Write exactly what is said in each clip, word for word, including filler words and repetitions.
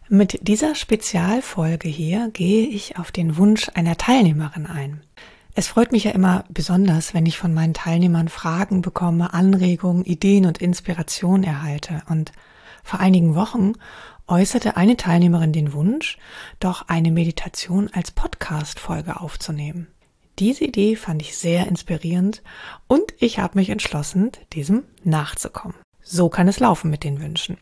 Mit dieser Spezialfolge hier gehe ich auf den Wunsch einer Teilnehmerin ein. Es freut mich ja immer besonders, wenn ich von meinen Teilnehmern Fragen bekomme, Anregungen, Ideen und Inspiration erhalte. Und vor einigen Wochen äußerte eine Teilnehmerin den Wunsch, doch eine Meditation als Podcast-Folge aufzunehmen. Diese Idee fand ich sehr inspirierend und ich habe mich entschlossen, diesem nachzukommen. So kann es laufen mit den Wünschen.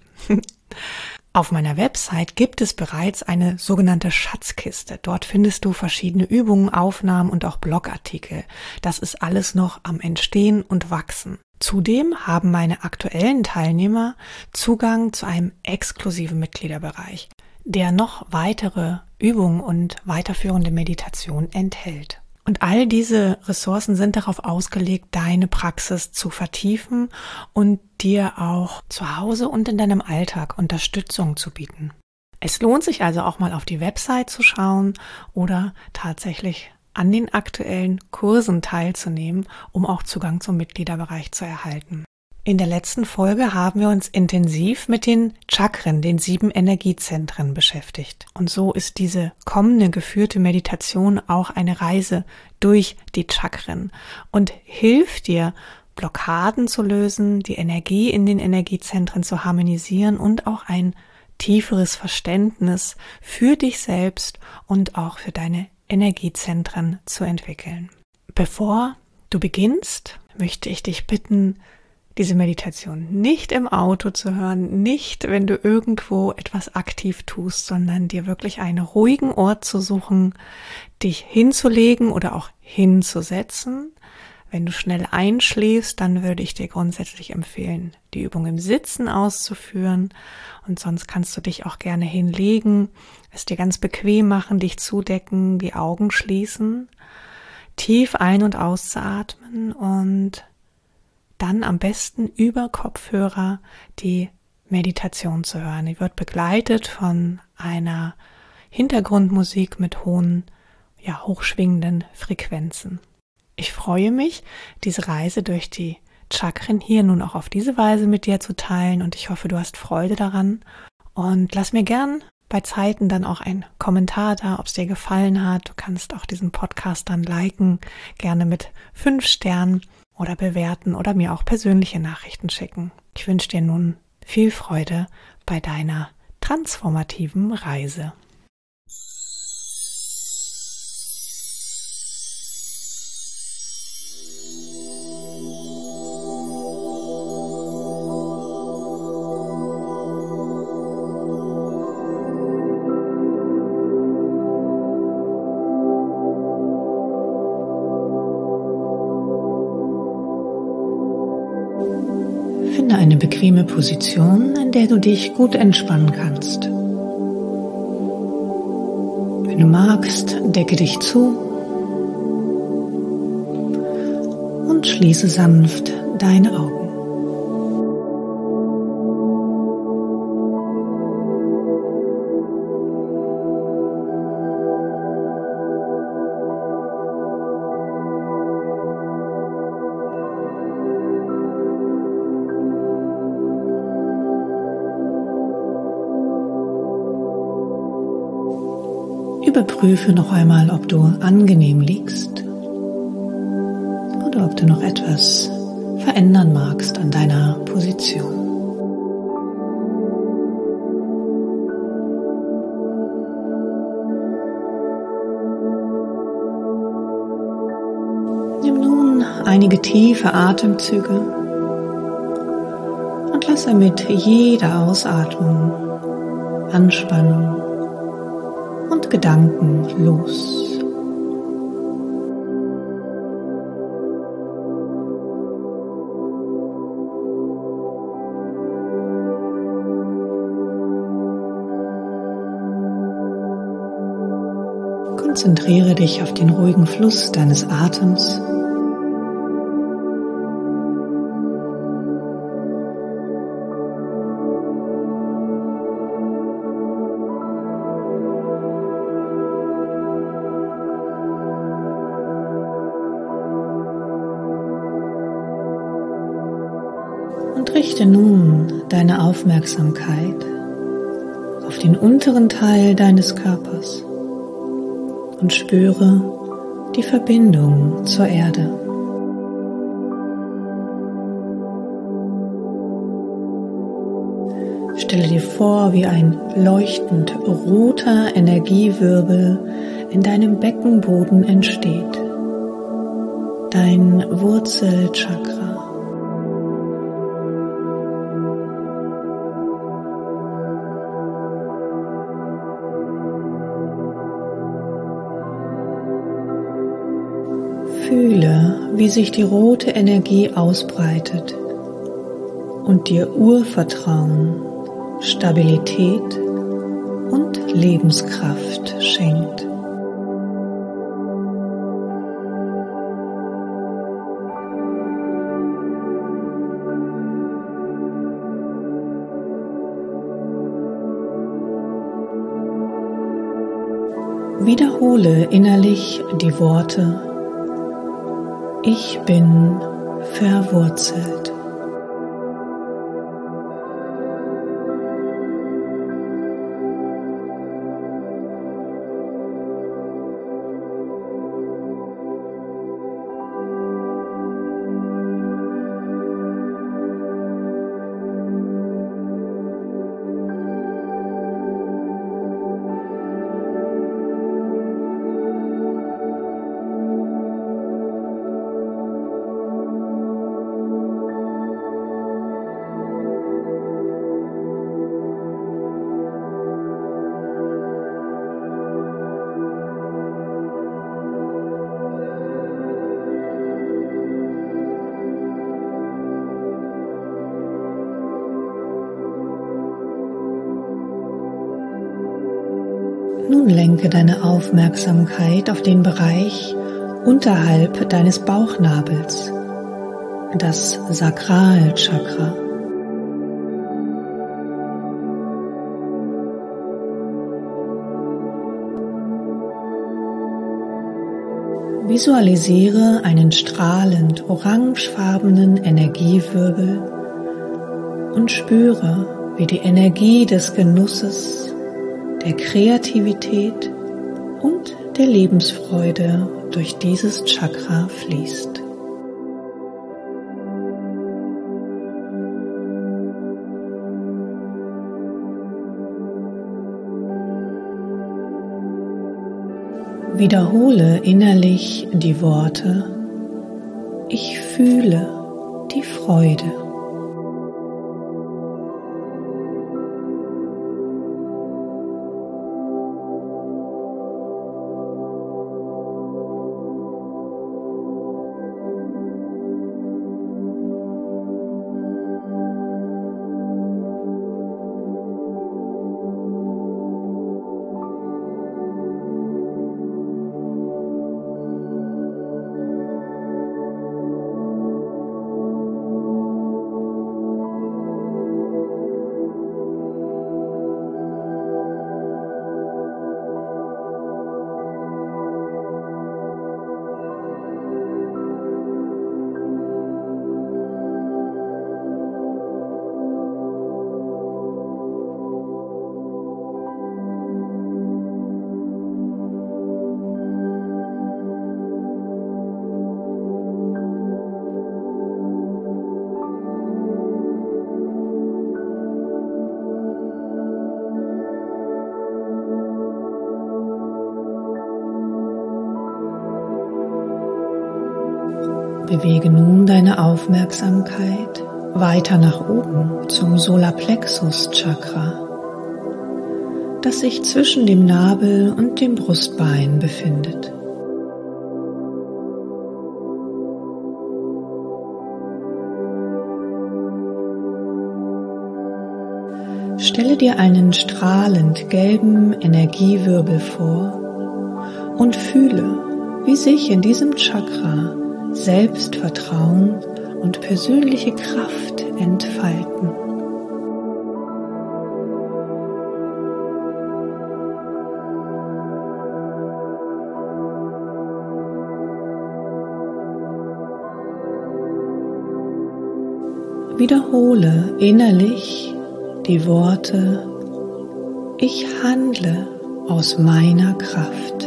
Auf meiner Website gibt es bereits eine sogenannte Schatzkiste. Dort findest du verschiedene Übungen, Aufnahmen und auch Blogartikel. Das ist alles noch am Entstehen und Wachsen. Zudem haben meine aktuellen Teilnehmer Zugang zu einem exklusiven Mitgliederbereich, der noch weitere Übungen und weiterführende Meditationen enthält. Und all diese Ressourcen sind darauf ausgelegt, deine Praxis zu vertiefen und dir auch zu Hause und in deinem Alltag Unterstützung zu bieten. Es lohnt sich also auch mal auf die Website zu schauen oder tatsächlich an den aktuellen Kursen teilzunehmen, um auch Zugang zum Mitgliederbereich zu erhalten. In der letzten Folge haben wir uns intensiv mit den Chakren, den sieben Energiezentren, beschäftigt. Und so ist diese kommende geführte Meditation auch eine Reise durch die Chakren und hilft dir, Blockaden zu lösen, die Energie in den Energiezentren zu harmonisieren und auch ein tieferes Verständnis für dich selbst und auch für deine Energiezentren zu entwickeln. Bevor du beginnst, möchte ich dich bitten, diese Meditation nicht im Auto zu hören, nicht, wenn du irgendwo etwas aktiv tust, sondern dir wirklich einen ruhigen Ort zu suchen, dich hinzulegen oder auch hinzusetzen. Wenn du schnell einschläfst, dann würde ich dir grundsätzlich empfehlen, die Übung im Sitzen auszuführen. Und sonst kannst du dich auch gerne hinlegen, es dir ganz bequem machen, dich zudecken, die Augen schließen, tief ein- und auszuatmen und dann am besten über Kopfhörer die Meditation zu hören. Die wird begleitet von einer Hintergrundmusik mit hohen, ja, hochschwingenden Frequenzen. Ich freue mich, diese Reise durch die Chakren hier nun auch auf diese Weise mit dir zu teilen und ich hoffe, du hast Freude daran. Und lass mir gern bei Zeiten dann auch einen Kommentar da, ob es dir gefallen hat. Du kannst auch diesen Podcast dann liken, gerne mit fünf Sternen oder bewerten oder mir auch persönliche Nachrichten schicken. Ich wünsche dir nun viel Freude bei deiner transformativen Reise. Finde eine bequeme Position, in der du dich gut entspannen kannst. Wenn du magst, decke dich zu und schließe sanft deine Augen. Überprüfe noch einmal, ob du angenehm liegst oder ob du noch etwas verändern magst an deiner Position. Nimm nun einige tiefe Atemzüge und lasse mit jeder Ausatmung Anspannung und Gedanken los. Konzentriere dich auf den ruhigen Fluss deines Atems. Und richte nun deine Aufmerksamkeit auf auf den unteren Teil deines Körpers und spüre die Verbindung zur Erde. Stelle dir vor, wie ein leuchtend roter Energiewirbel in deinem Beckenboden entsteht. Dein Wurzelchakra. Fühle, wie sich die rote Energie ausbreitet und dir Urvertrauen, Stabilität und Lebenskraft schenkt. Wiederhole innerlich die Worte: Ich bin verwurzelt. Nun lenke deine Aufmerksamkeit auf den Bereich unterhalb deines Bauchnabels, das Sakralchakra. Visualisiere einen strahlend orangefarbenen Energiewirbel und spüre, wie die Energie des Genusses, der Kreativität und der Lebensfreude durch dieses Chakra fließt. Wiederhole innerlich die Worte: Ich fühle die Freude. Bewege nun deine Aufmerksamkeit weiter nach oben zum Solarplexus-Chakra, das sich zwischen dem Nabel und dem Brustbein befindet. Stelle dir einen strahlend gelben Energiewirbel vor und fühle, wie sich in diesem Chakra Selbstvertrauen und persönliche Kraft entfalten. Wiederhole innerlich die Worte: Ich handle aus meiner Kraft.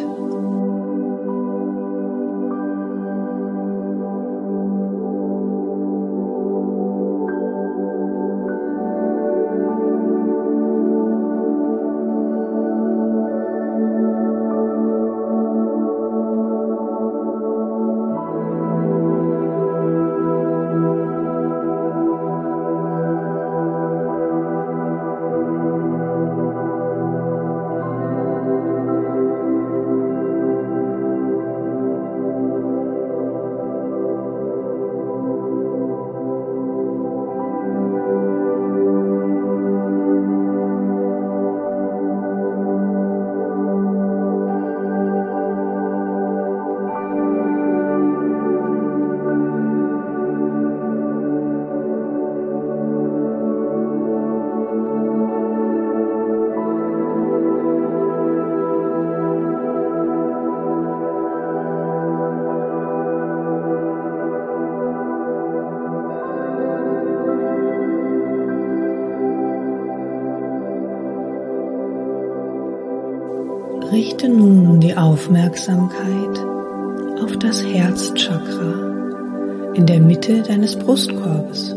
Richte nun die Aufmerksamkeit auf das Herzchakra in der Mitte deines Brustkorbes.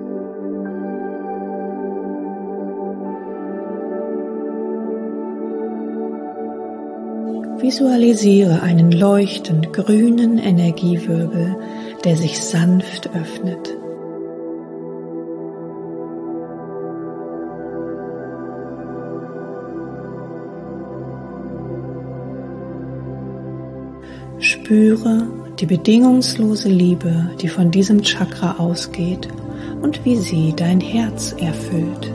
Visualisiere einen leuchtend grünen Energiewirbel, der sich sanft öffnet. Spüre die bedingungslose Liebe, die von diesem Chakra ausgeht und wie sie dein Herz erfüllt.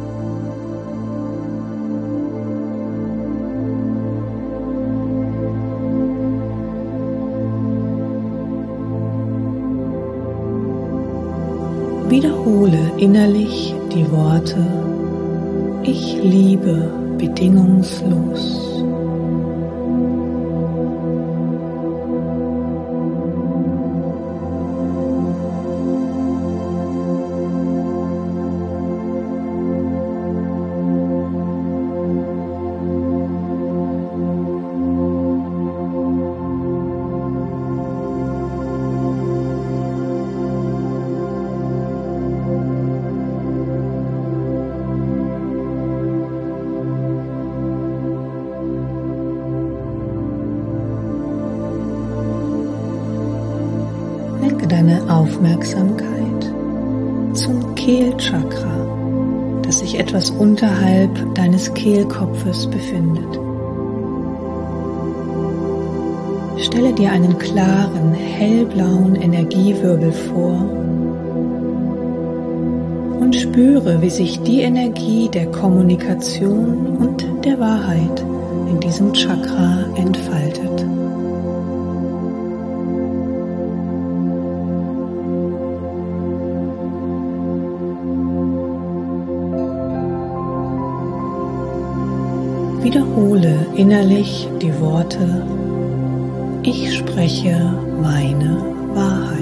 Wiederhole innerlich die Worte: Ich liebe bedingungslos. Lenke deine Aufmerksamkeit zum Kehlchakra, das sich etwas unterhalb deines Kehlkopfes befindet. Stelle dir einen klaren, hellblauen Energiewirbel vor und spüre, wie sich die Energie der Kommunikation und der Wahrheit in diesem Chakra entfaltet. Wiederhole innerlich die Worte: Ich spreche meine Wahrheit.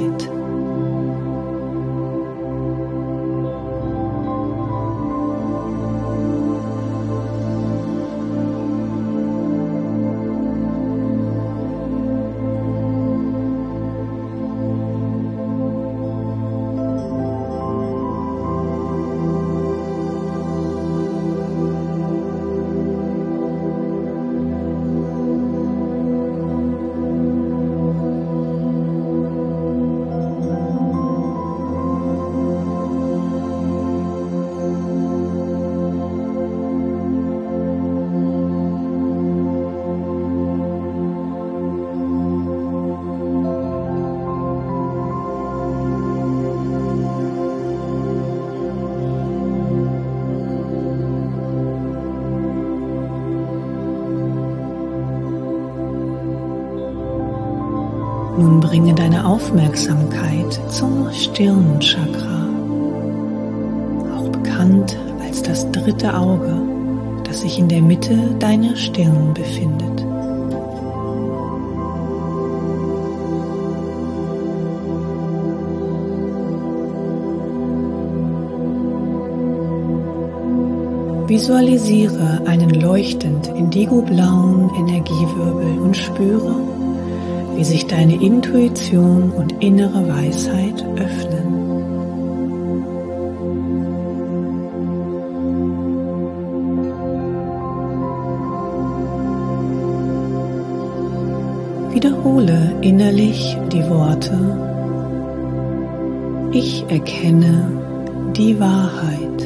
Nun bringe deine Aufmerksamkeit zum Stirnchakra, auch bekannt als das dritte Auge, das sich in der Mitte deiner Stirn befindet. Visualisiere einen leuchtend indigoblauen Energiewirbel und spüre, wie sich deine Intuition und innere Weisheit öffnen. Wiederhole innerlich die Worte: Ich erkenne die Wahrheit.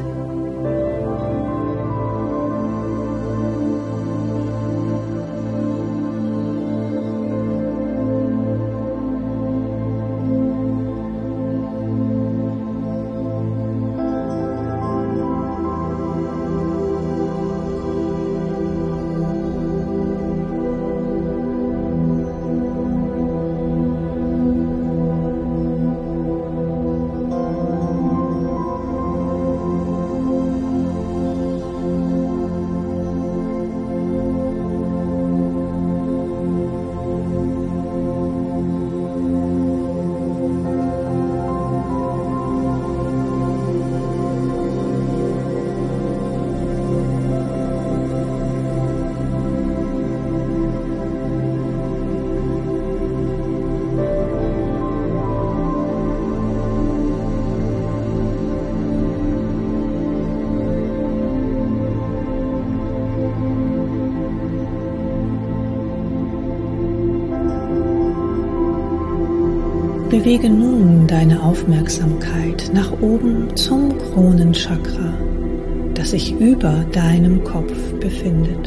Bewege nun deine Aufmerksamkeit nach oben zum Kronenchakra, das sich über deinem Kopf befindet.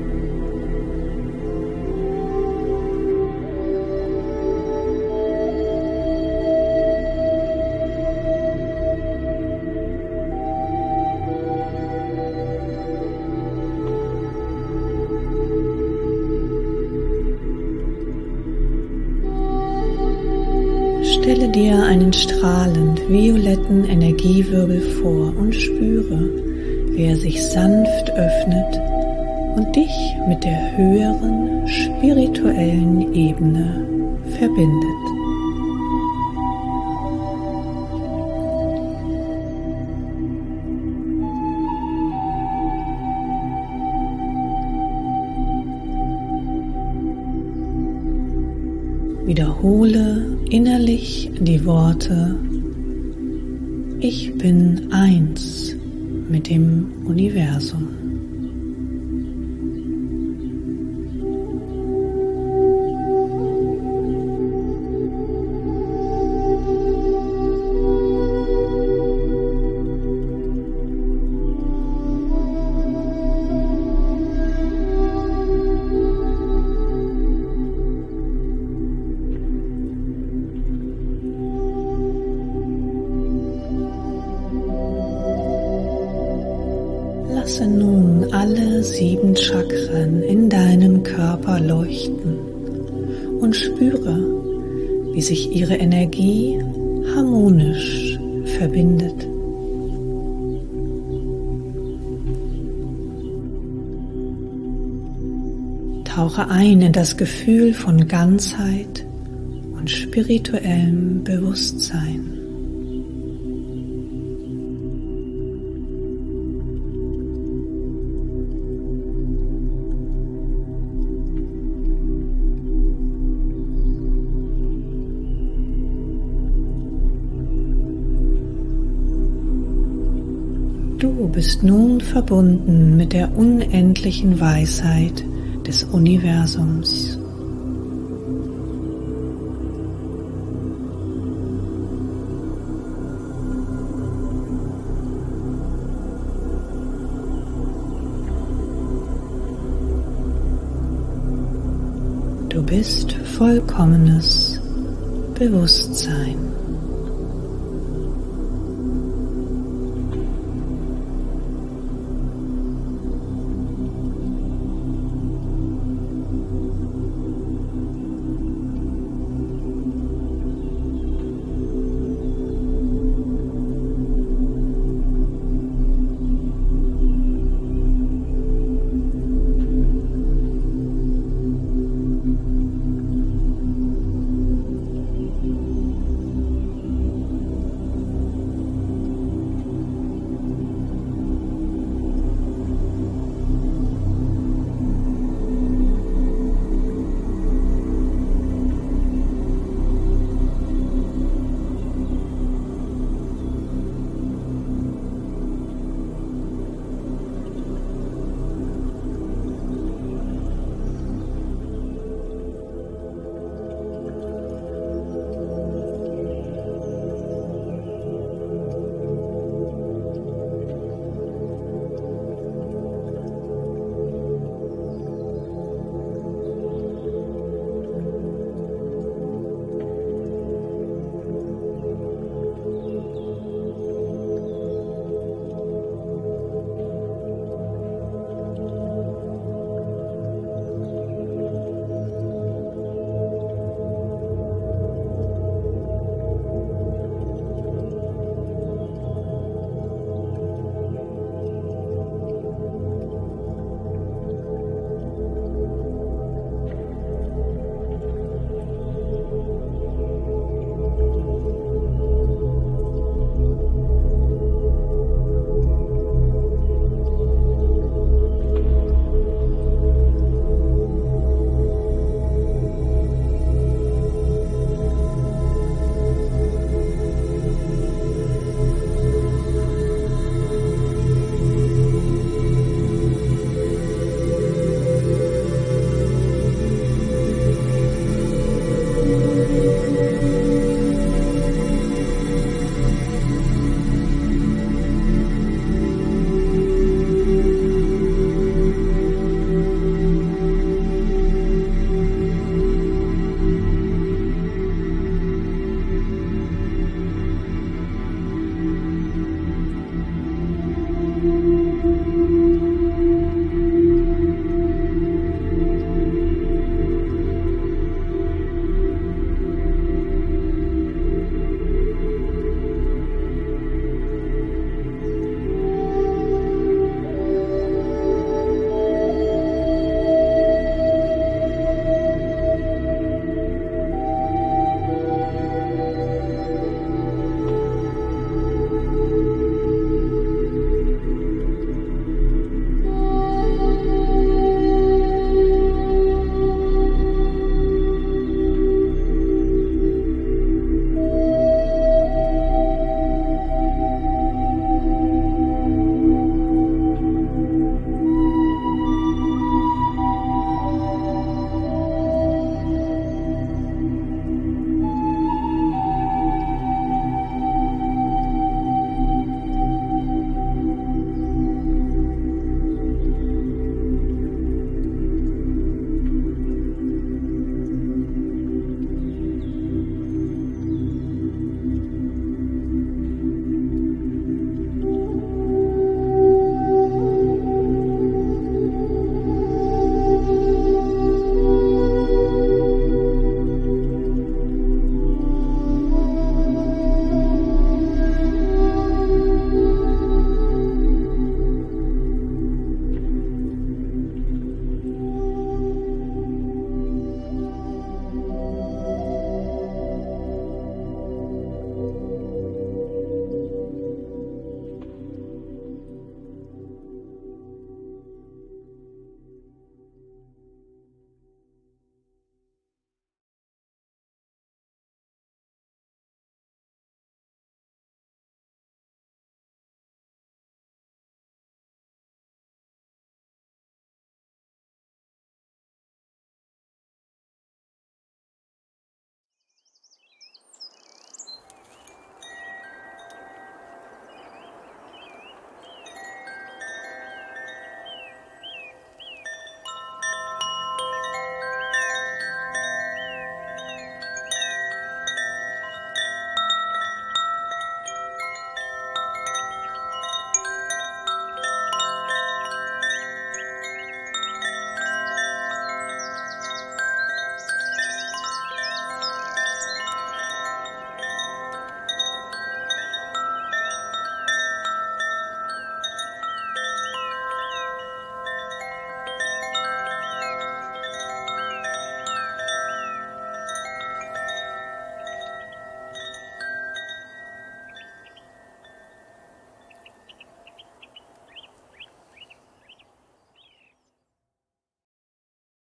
Stelle dir einen strahlend violetten Energiewirbel vor und spüre, wie er sich sanft öffnet und dich mit der höheren spirituellen Ebene verbindet. Wiederhole innerlich die Worte: Ich bin eins mit dem Universum. Lasse nun alle sieben Chakren in deinem Körper leuchten und spüre, wie sich ihre Energie harmonisch verbindet. Tauche ein in das Gefühl von Ganzheit und spirituellem Bewusstsein. Du bist nun verbunden mit der unendlichen Weisheit des Universums. Du bist vollkommenes Bewusstsein.